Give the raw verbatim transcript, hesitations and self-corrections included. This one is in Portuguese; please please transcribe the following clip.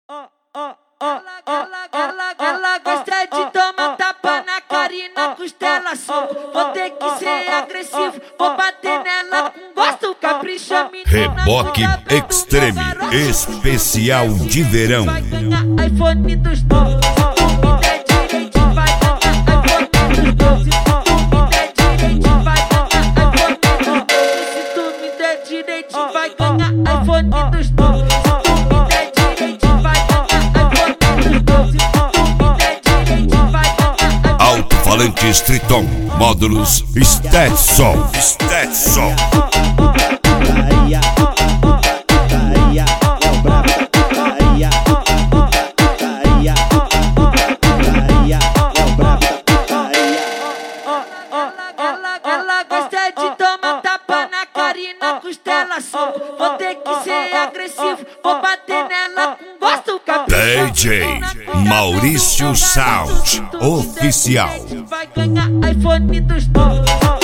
Ela, ela, ela, ela gosta de tomar tapa na cara e na costela só. Vou ter que ser agressivo, vou bater nela com gosto. Capricha, menina. Reboque Extreme especial de verão. Vai ganhar iPhone dos dois. Se tu me der direito, vai ganhar iPhone dos dois. Se tu me der direito, vai ganhar iPhone dos dois. Se tu me der direito, vai ganhar iPhone dos dois. Se tu me der direito, vai ganhar iPhone dos dois. Alto-falante Triton, módulos Stetson. Stetson. Ela gosta de tomar tapa na cara e na costela só. Vou ter que ser agressivo, vou bater nela com gosto. D J Maurício Sound Oficial. Vai ganhar iPhone dos dois.